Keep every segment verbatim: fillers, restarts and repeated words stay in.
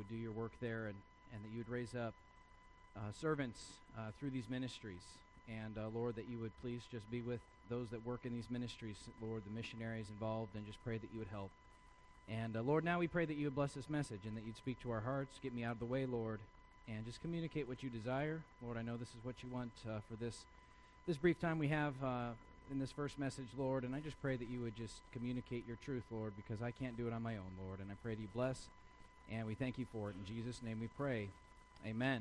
would do your work there, and, and that you would raise up uh, servants uh, through these ministries. And, uh, Lord, that you would please just be with those that work in these ministries, Lord, the missionaries involved, and just pray that you would help. And, uh, Lord, now we pray that you would bless this message and that you'd speak to our hearts. Get me out of the way, Lord, and just communicate what you desire. Lord, I know this is what you want uh, for this this brief time we have uh, in this first message, Lord, and I just pray that you would just communicate your truth, Lord, because I can't do it on my own, Lord, and I pray that you bless, and we thank you for it. In Jesus' name we pray. Amen.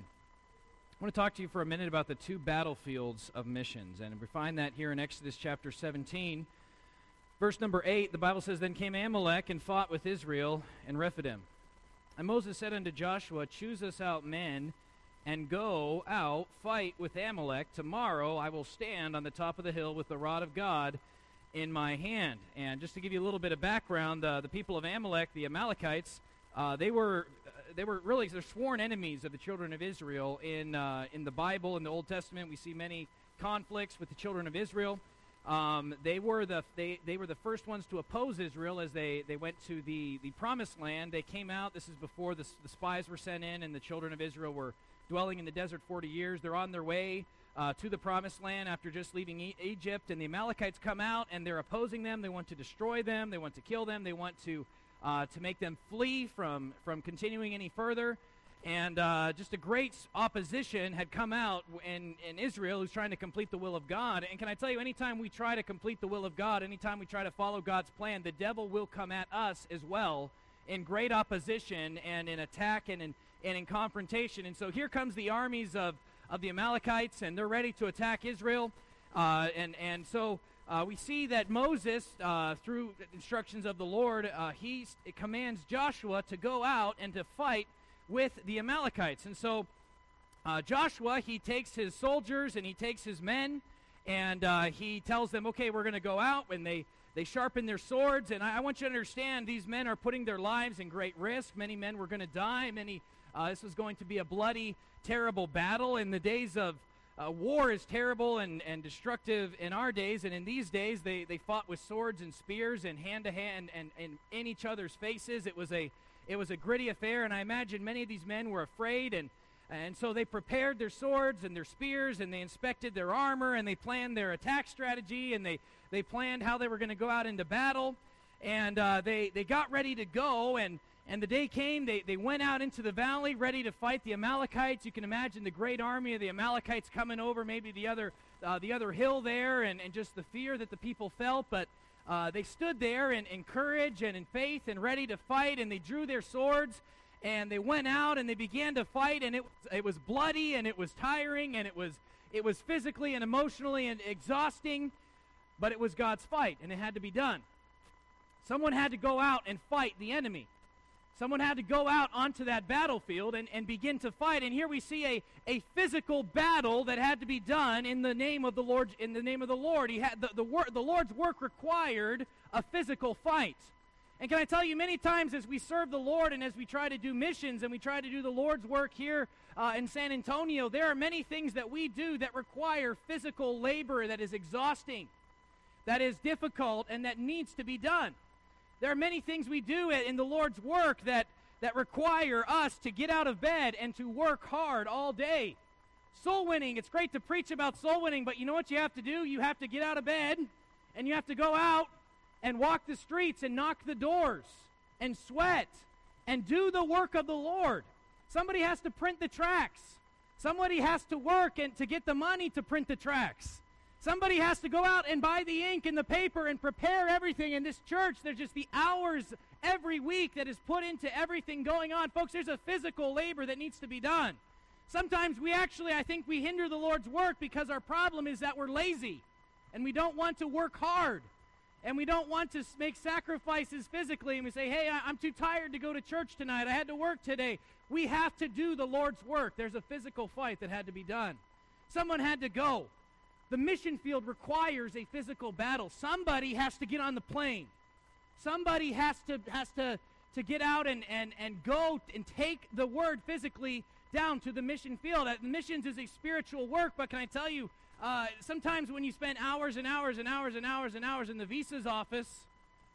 I want to talk to you for a minute about the two battlefields of missions, and we find that here in Exodus chapter seventeen. Verse number eight, the Bible says, Then came Amalek and fought with Israel and Rephidim. And Moses said unto Joshua, Choose us out men, and go out, fight with Amalek. Tomorrow I will stand on the top of the hill with the rod of God in my hand. And just to give you a little bit of background, uh, the people of Amalek, the Amalekites, uh, they were uh, they were really they're sworn enemies of the children of Israel. In uh, in the Bible, in the Old Testament, we see many conflicts with the children of Israel. Um, they were the they, they were the first ones to oppose Israel as they, they went to the, the Promised Land. They came out. This is before the, the spies were sent in, and the children of Israel were dwelling in the desert forty years. They're on their way uh, to the Promised Land after just leaving e- Egypt, and the Amalekites come out, and they're opposing them. They want to destroy them. They want to kill them. They want to uh, to make them flee from from continuing any further. And uh, just a great opposition had come out in, in Israel who's trying to complete the will of God. And can I tell you, anytime we try to complete the will of God, anytime we try to follow God's plan, the devil will come at us as well in great opposition and in attack and in, and in confrontation. And so here comes the armies of, of the Amalekites, and they're ready to attack Israel. Uh, and, and so uh, we see that Moses, uh, through instructions of the Lord, uh, he commands Joshua to go out and to fight with the Amalekites. And so uh, Joshua, he takes his soldiers and he takes his men, and uh, he tells them, okay, we're going to go out, and they, they sharpen their swords. And I, I want you to understand, these men are putting their lives in great risk. Many men were going to die. Many, uh, this was going to be a bloody, terrible battle. In the days of uh, war is terrible and, and destructive in our days, and in these days they, they fought with swords and spears and hand-to-hand and, and in each other's faces. It was a It was a gritty affair, and I imagine many of these men were afraid, and, and so they prepared their swords and their spears, and they inspected their armor, and they planned their attack strategy, and they, they planned how they were going to go out into battle, and uh, they, they got ready to go, and, and the day came, they, they went out into the valley ready to fight the Amalekites. You can imagine the great army of the Amalekites coming over maybe the other, uh, the other hill there, and, and just the fear that the people felt, but Uh, they stood there in, in courage and in faith and ready to fight, and they drew their swords, and they went out and they began to fight, and it, it was bloody, and it was tiring, and it was, it was physically and emotionally and exhausting, but it was God's fight, and it had to be done. Someone had to go out and fight the enemy. Someone had to go out onto that battlefield and, and begin to fight. And here we see a, a physical battle that had to be done in the name of the Lord. In the name of the Lord, he had the the, wor- the Lord's work required a physical fight. And can I tell you, many times as we serve the Lord and as we try to do missions and we try to do the Lord's work here uh, in San Antonio, there are many things that we do that require physical labor that is exhausting, that is difficult, and that needs to be done. There are many things we do in the Lord's work that, that require us to get out of bed and to work hard all day. Soul winning, it's great to preach about soul winning, but you know what you have to do? You have to get out of bed, and you have to go out and walk the streets and knock the doors and sweat and do the work of the Lord. Somebody has to print the tracts. Somebody has to work and to get the money to print the tracts. Somebody has to go out and buy the ink and the paper and prepare everything. In this church, there's just the hours every week that is put into everything going on. Folks, there's a physical labor that needs to be done. Sometimes we actually, I think we hinder the Lord's work because our problem is that we're lazy and we don't want to work hard and we don't want to make sacrifices physically, and we say, hey, I'm too tired to go to church tonight. I had to work today. We have to do the Lord's work. There's a physical fight that had to be done. Someone had to go. The mission field requires a physical battle. Somebody has to get on the plane. Somebody has to has to, to get out and, and, and go and take the word physically down to the mission field. Uh, missions is a spiritual work, but can I tell you, uh, sometimes when you spend hours and hours and hours and hours and hours in the visa's office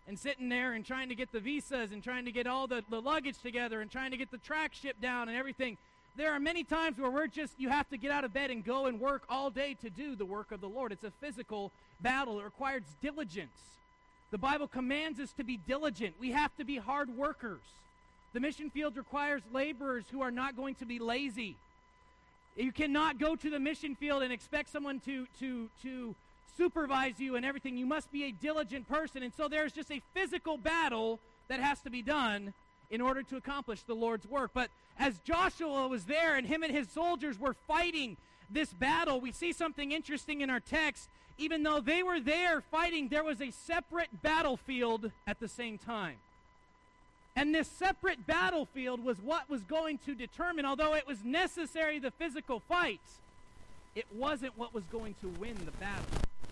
and sitting there and trying to get the visas and trying to get all the, the luggage together and trying to get the track shipped down and everything. There are many times where we're just, you have to get out of bed and go and work all day to do the work of the Lord. It's a physical battle. It requires diligence. The Bible commands us to be diligent. We have to be hard workers. The mission field requires laborers who are not going to be lazy. You cannot go to the mission field and expect someone to, to, to supervise you and everything. You must be a diligent person. And so there's just a physical battle that has to be done in order to accomplish the Lord's work. But as Joshua was there and him and his soldiers were fighting this battle, we see something interesting in our text. Even though they were there fighting, there was a separate battlefield at the same time. And this separate battlefield was what was going to determine, although it was necessary, the physical fight, it wasn't what was going to win the battle.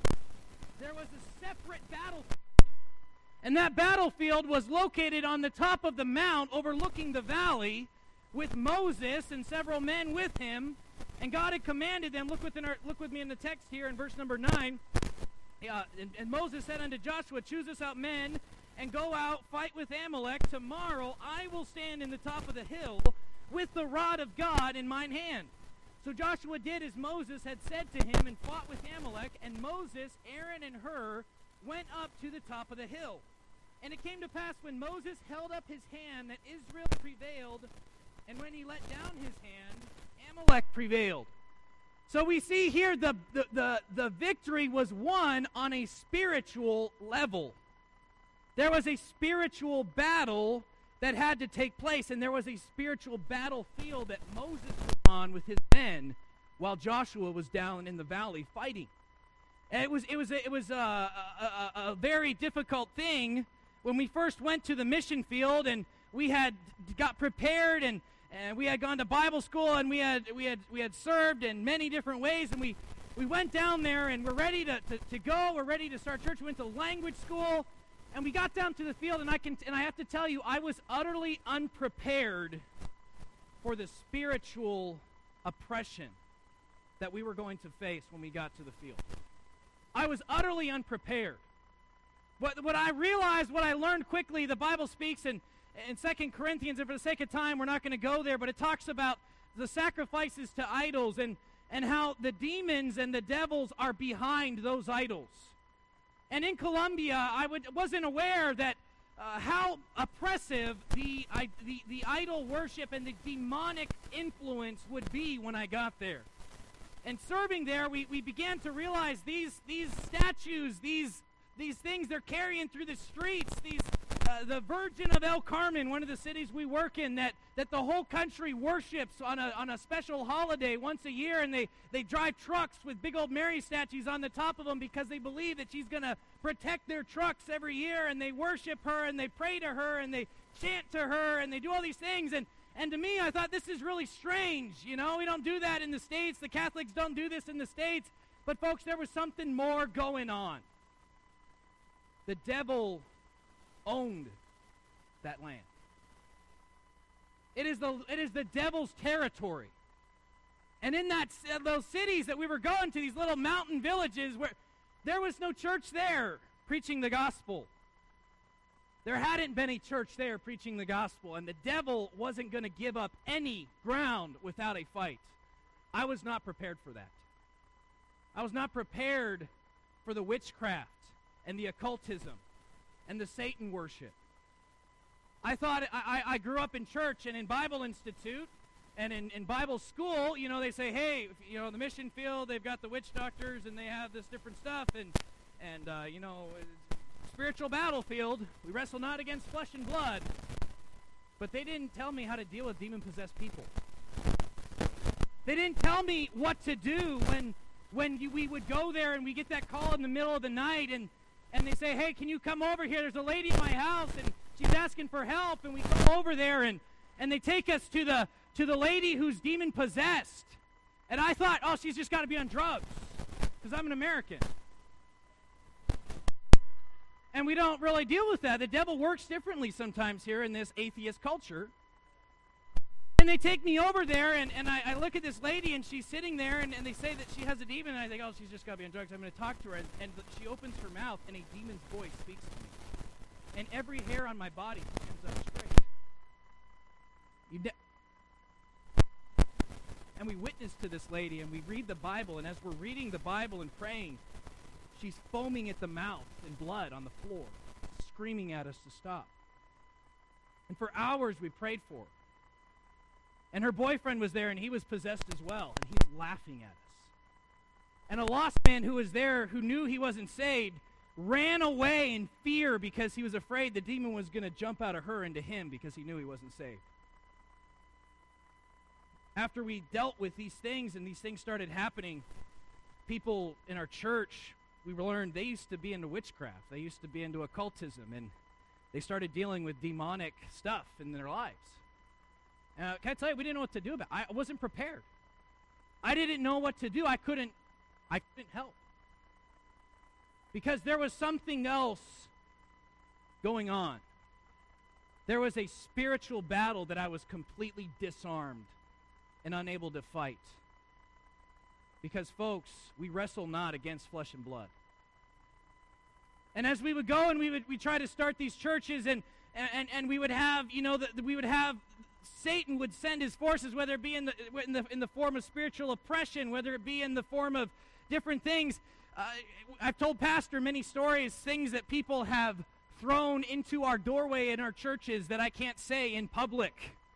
There was a separate battlefield. And that battlefield was located on the top of the mount overlooking the valley with Moses and several men with him. And God had commanded them, look, within our, look with me in the text here in verse number nine. Uh, and, and Moses said unto Joshua, choose us out men and go out, fight with Amalek. Tomorrow I will stand in the top of the hill with the rod of God in mine hand. So Joshua did as Moses had said to him and fought with Amalek. And Moses, Aaron, and Hur went up to the top of the hill. And it came to pass when Moses held up his hand that Israel prevailed, and when he let down his hand, Amalek prevailed. So we see here the, the, the, the victory was won on a spiritual level. There was a spiritual battle that had to take place, and there was a spiritual battlefield that Moses was on with his men while Joshua was down in the valley fighting. And it was it was a, it was a, a, a, a very difficult thing when we first went to the mission field, and we had got prepared, and, and we had gone to Bible school, and we had we had we had served in many different ways, and we, we went down there and we're ready to, to, to go. We're ready to start church. We went to language school. And we got down to the field, and I can, and I have to tell you, I was utterly unprepared for the spiritual oppression that we were going to face when we got to the field. I was utterly unprepared. What, what I realized, what I learned quickly, the Bible speaks in, in Second Corinthians, and for the sake of time, we're not going to go there, but it talks about the sacrifices to idols and, and how the demons and the devils are behind those idols. And in Colombia, I would, wasn't aware that uh, how oppressive the, I, the the idol worship and the demonic influence would be when I got there. And serving there, we, we began to realize these these statues, these these things they're carrying through the streets, these uh, the Virgin of El Carmen, one of the cities we work in, that, that the whole country worships on a on a special holiday once a year, and they, they drive trucks with big old Mary statues on the top of them because they believe that she's going to protect their trucks every year, and they worship her, and they pray to her, and they chant to her, and they do all these things, and And to me, I thought, this is really strange. You know, we don't do that in the States. The Catholics don't do this in the States. But folks, there was something more going on. The devil owned that land. It is the it is the devil's territory. And in that uh, those cities that we were going to, these little mountain villages, where there was no church there preaching the gospel. There hadn't been a church there preaching the gospel, and the devil wasn't going to give up any ground without a fight. I was not prepared for that. I was not prepared for the witchcraft and the occultism and the Satan worship. I thought, I, I grew up in church and in Bible Institute and in, in Bible school. You know, they say, hey, you know, the mission field, they've got the witch doctors and they have this different stuff, and, and uh, you know, spiritual battlefield, we wrestle not against flesh and blood. But they didn't tell me how to deal with demon-possessed people. They didn't tell me what to do when when you, we would go there and we get that call in the middle of the night, and, and they say, hey, can you come over here? There's a lady in my house, and she's asking for help. And we go over there, and, and they take us to the to the lady who's demon-possessed. And I thought, oh, she's just got to be on drugs because I'm an American. And we don't really deal with that. The devil works differently sometimes here in this atheist culture. And they take me over there, and, and I, I look at this lady, and she's sitting there, and, and they say that she has a demon, and I think, oh, she's just got to be on drugs. I'm going to talk to her, and, and she opens her mouth, and a demon's voice speaks to me. and every hair on my body stands up straight. You ne- and we witness to this lady, and we read the Bible, and as we're reading the Bible and praying, she's foaming at the mouth and blood on the floor, screaming at us to stop. And for hours we prayed for her. And her boyfriend was there, and he was possessed as well, and he's laughing at us. And a lost man who was there, who knew he wasn't saved, ran away in fear because he was afraid the demon was going to jump out of her into him because he knew he wasn't saved. After we dealt with these things and these things started happening, people in our church, we learned they used to be into witchcraft. They used to be into occultism, and they started dealing with demonic stuff in their lives. Uh, can I tell you, we didn't know what to do about it. I wasn't prepared. I didn't know what to do. I couldn't, I couldn't help. Because there was something else going on. There was a spiritual battle that I was completely disarmed and unable to fight. Because, folks, we wrestle not against flesh and blood. And as we would go and we would we try to start these churches, and and, and we would have, you know, the, we would have Satan would send his forces, whether it be in the in the in the form of spiritual oppression, whether it be in the form of different things. Uh, I've told Pastor many stories, things that people have thrown into our doorway in our churches that I can't say in public.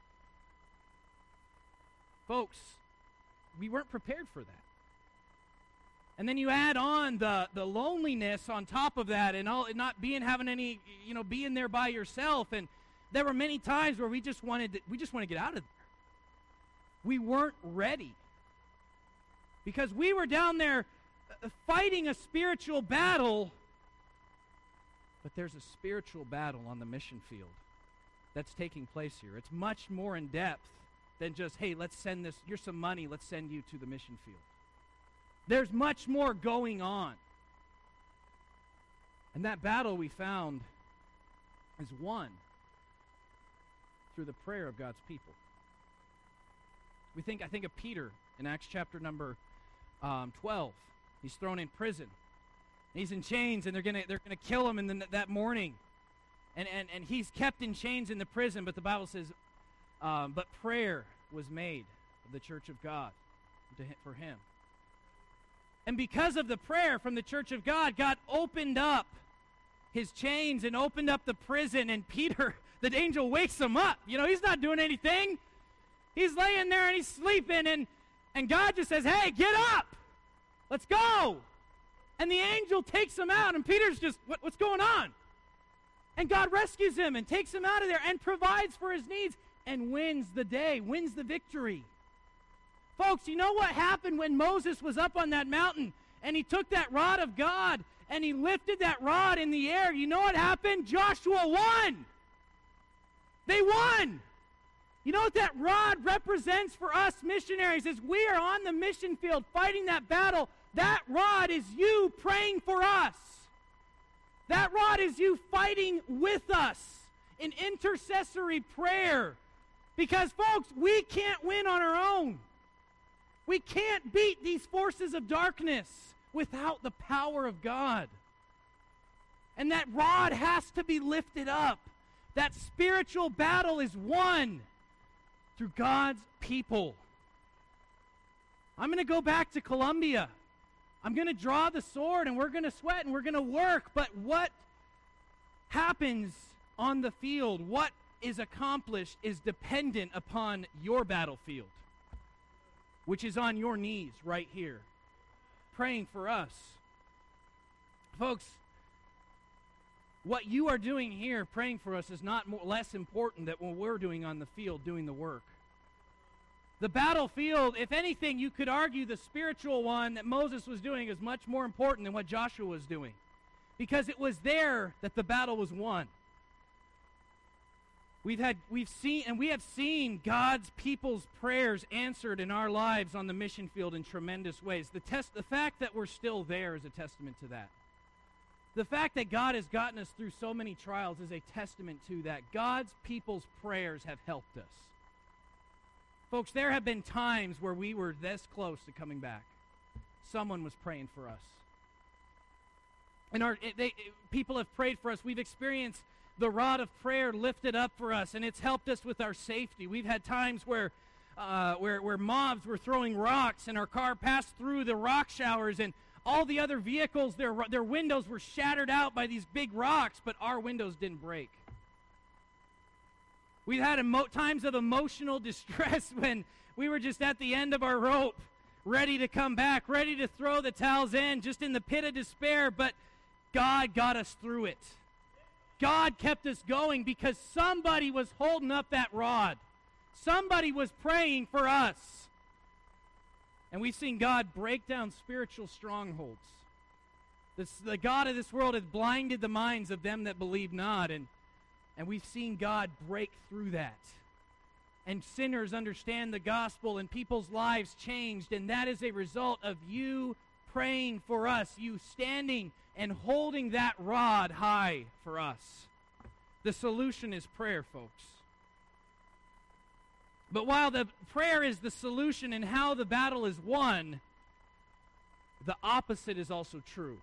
Folks, we weren't prepared for that. And then you add on the, the loneliness on top of that, and all, and not being having any, you know, being there by yourself. And there were many times where we just wanted to, we just want to get out of there. We weren't ready because we were down there fighting a spiritual battle, but there's a spiritual battle on the mission field that's taking place here. It's much more in depth than just, hey, let's send this, here's some money, let's send you to the mission field. There's much more going on. And that battle we found is won through the prayer of God's people. We think, I think of Peter in Acts chapter number um, twelve. He's thrown in prison. He's in chains, and they're gonna they're gonna kill him in the, that morning. And, and and he's kept in chains in the prison. But the Bible says, um, but prayer was made of the church of God to, for him. And because of the prayer from the church of God, God opened up his chains and opened up the prison. And Peter, the angel, wakes him up. You know, he's not doing anything. He's laying there and he's sleeping, and and God just says, "Hey, get up. Let's go." And the angel takes him out, and Peter's just, what, what's going on? And God rescues him and takes him out of there and provides for his needs and wins the day, wins the victory. Folks, you know what happened when Moses was up on that mountain and he took that rod of God and he lifted that rod in the air? You know what happened? Joshua won. They won. You know what that rod represents for us missionaries? As we are on the mission field fighting that battle, that rod is you praying for us. That rod is you fighting with us in intercessory prayer. Because, folks, we can't win on our own. We can't beat these forces of darkness without the power of God. And that rod has to be lifted up. That spiritual battle is won through God's people. I'm going to go back to Colombia. I'm going to draw the sword, and we're going to sweat, and we're going to work. But what happens on the field, what is accomplished, is dependent upon your battlefield, which is on your knees right here, praying for us. Folks, what you are doing here, praying for us, is not more, less important than what we're doing on the field, doing the work. The battlefield, if anything, you could argue the spiritual one that Moses was doing is much more important than what Joshua was doing, because it was there that the battle was won. We've had, we've seen, and we have seen God's people's prayers answered in our lives on the mission field in tremendous ways. The test, the fact that we're still there is a testament to that. The fact that God has gotten us through so many trials is a testament to that. God's people's prayers have helped us. Folks, there have been times where we were this close to coming back. Someone was praying for us. And our they, people have prayed for us. We've experienced the rod of prayer lifted up for us, and it's helped us with our safety. We've had times where uh, where, where mobs were throwing rocks, and our car passed through the rock showers, and all the other vehicles, their, their windows were shattered out by these big rocks, but our windows didn't break. We've had emo- times of emotional distress when we were just at the end of our rope, ready to come back, ready to throw the towels in, just in the pit of despair, but God got us through it. God kept us going because somebody was holding up that rod. Somebody was praying for us. And we've seen God break down spiritual strongholds. This, the God of this world has blinded the minds of them that believe not, and, and we've seen God break through that. And sinners understand the gospel, and people's lives changed, and that is a result of you praying for us, you standing and holding that rod high for us. The solution is prayer, folks. But while the prayer is the solution and how the battle is won, the opposite is also true.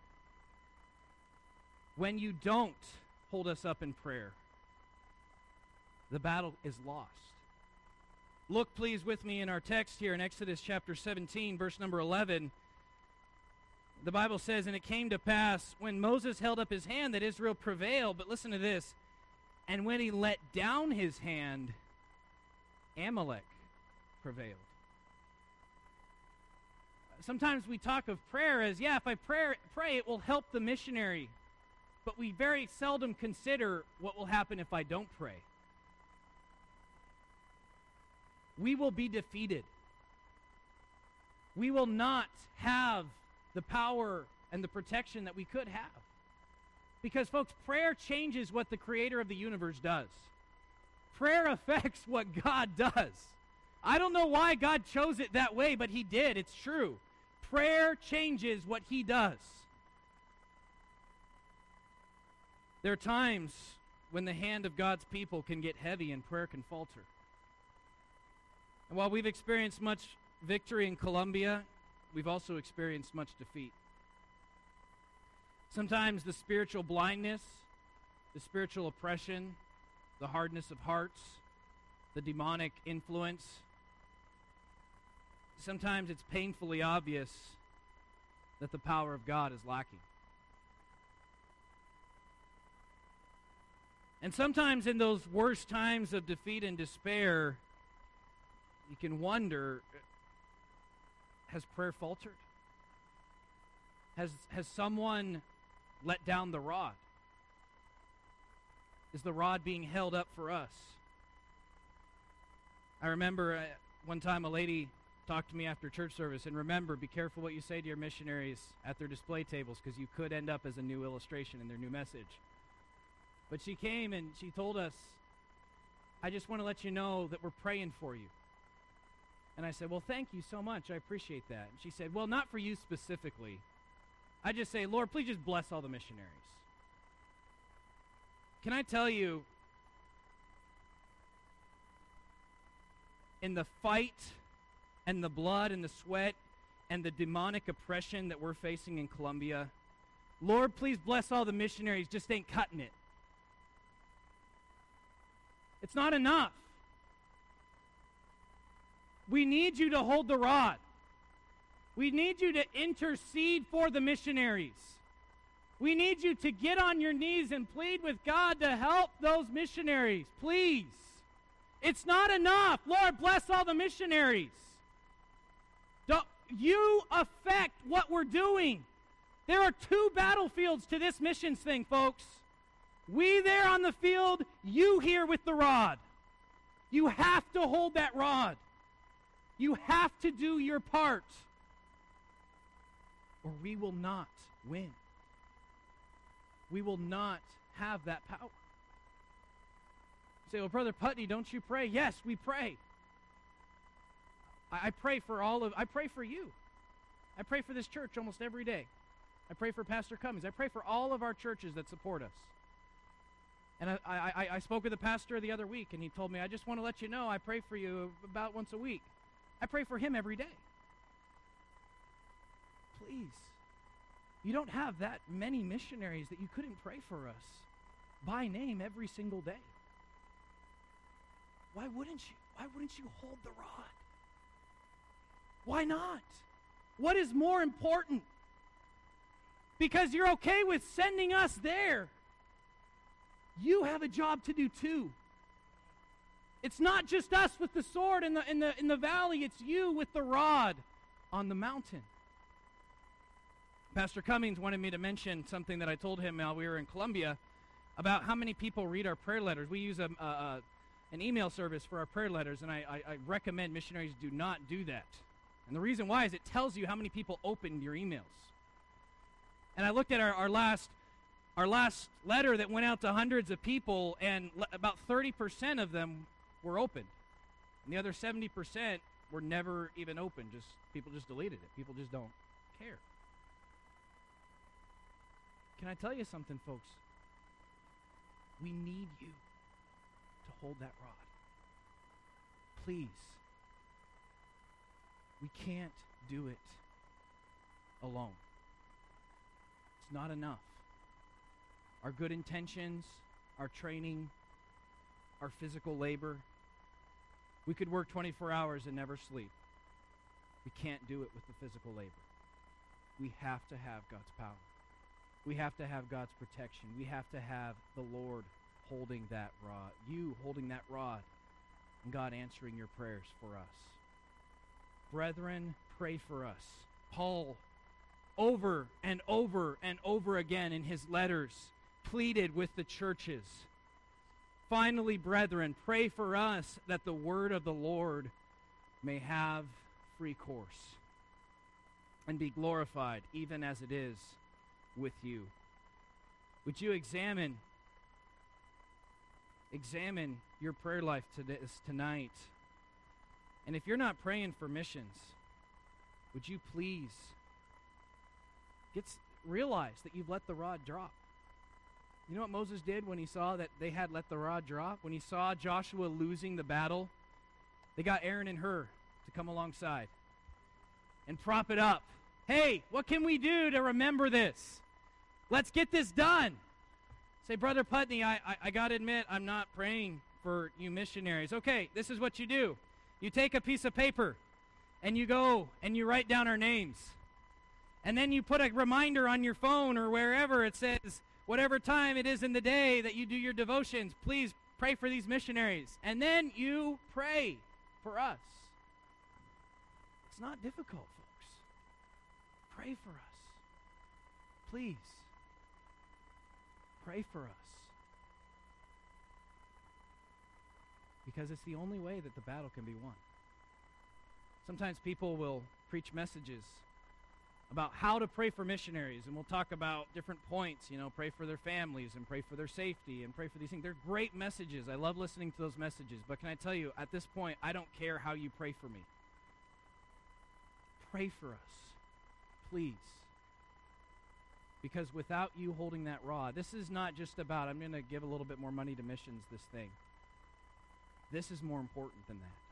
When you don't hold us up in prayer, the battle is lost. Look, please, with me in our text here in Exodus chapter seventeen, verse number eleven. The Bible says, "And it came to pass, when Moses held up his hand, that Israel prevailed." But listen to this. "And when he let down his hand, Amalek prevailed." Sometimes we talk of prayer as, yeah, if I pray, pray, it will help the missionary. But we very seldom consider what will happen if I don't pray. We will be defeated. We will not have the power and the protection that we could have. Because, folks, prayer changes what the creator of the universe does. Prayer affects what God does. I don't know why God chose it that way, but he did. It's true. Prayer changes what he does. There are times when the hand of God's people can get heavy and prayer can falter. And while we've experienced much victory in Colombia, we've also experienced much defeat. Sometimes the spiritual blindness, the spiritual oppression, the hardness of hearts, the demonic influence, sometimes it's painfully obvious that the power of God is lacking. And sometimes in those worst times of defeat and despair, you can wonder, has prayer faltered? Has, has someone let down the rod? Is the rod being held up for us? I remember uh, one time a lady talked to me after church service, and remember, be careful what you say to your missionaries at their display tables, because you could end up as a new illustration in their new message. But she came and she told us, "I just want to let you know that we're praying for you." And I said, "Well, thank you so much. I appreciate that." And she said, "Well, not for you specifically. I just say, Lord, please just bless all the missionaries." Can I tell you, in the fight and the blood and the sweat and the demonic oppression that we're facing in Colombia, Lord, please bless all the missionaries, just ain't cutting it. It's not enough. We need you to hold the rod. We need you to intercede for the missionaries. We need you to get on your knees and plead with God to help those missionaries. Please. It's not enough. Lord, bless all the missionaries. Don't, you affect what we're doing. There are two battlefields to this missions thing, folks. We there on the field, you here with the rod. You have to hold that rod. You have to do your part, or we will not win. We will not have that power. You say, "Well, Brother Putney, don't you pray?" Yes, we pray. I, I pray for all of, I pray for you. I pray for this church almost every day. I pray for Pastor Cummings. I pray for all of our churches that support us. And I, I, I spoke with a pastor the other week, and he told me, "I just want to let you know I pray for you about once a week." I pray for him every day. Please. You don't have that many missionaries that you couldn't pray for us. by name every single day. Why wouldn't you? Why wouldn't you hold the rod? Why not? What is more important? Because you're okay with sending us there. You have a job to do too. It's not just us with the sword in the in the in the valley, it's you with the rod on the mountain. Pastor Cummings wanted me to mention something that I told him while we were in Colombia about how many people read our prayer letters. We use a, a, a an email service for our prayer letters, and I, I, I recommend missionaries do not do that. And the reason why is it tells you how many people opened your emails. And I looked at our, our last our last letter that went out to hundreds of people, and le- about thirty percent of them were opened. And the other seventy percent were never even opened. Just people just deleted it. People just don't care. Can I tell you something, folks? We need you to hold that rod. Please. We can't do it alone. It's not enough. Our good intentions, our training, our physical labor. We could work twenty-four hours and never sleep. We can't do it with the physical labor. We have to have God's power. We have to have God's protection. We have to have the Lord holding that rod. You holding that rod, and God answering your prayers for us. Brethren, pray for us. Paul, over and over and over again in his letters, pleaded with the churches. Finally, brethren, pray for us that the word of the Lord may have free course and be glorified, even as it is with you. Would you examine examine your prayer life today, tonight? And if you're not praying for missions, would you please get realize that you've let the rod drop? You know what Moses did when he saw that they had let the rod drop? When he saw Joshua losing the battle, they got Aaron and Hur to come alongside and prop it up. Hey, what can we do to remember this? Let's get this done. Say, Brother Putney, I, I, I got to admit, I'm not praying for you missionaries. Okay, this is what you do. You take a piece of paper, and you go and you write down our names. And then you put a reminder on your phone or wherever it says, whatever time it is in the day that you do your devotions, please pray for these missionaries. And then you pray for us. It's not difficult, folks. Pray for us. Please. Pray for us. Because it's the only way that the battle can be won. Sometimes people will preach messages about how to pray for missionaries, and we'll talk about different points, you know, pray for their families and pray for their safety and pray for these things. They're great messages. I love listening to those messages. But can I tell you, at this point, I don't care how you pray for me. Pray for us. Please. Because without you holding that rod, this is not just about, I'm going to give a little bit more money to missions, this thing. This is more important than that.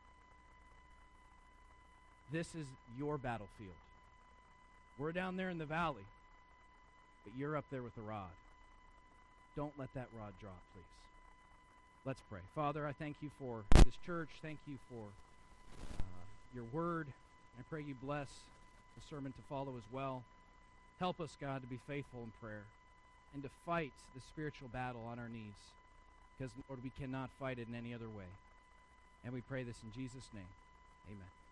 This is your battlefield. We're down there in the valley, but you're up there with the rod. Don't let that rod drop, please. Let's pray. Father, I thank you for this church. Thank you for uh, your word. I pray you bless the sermon to follow as well. Help us, God, to be faithful in prayer and to fight the spiritual battle on our knees, because, Lord, we cannot fight it in any other way. And we pray this in Jesus' name. Amen.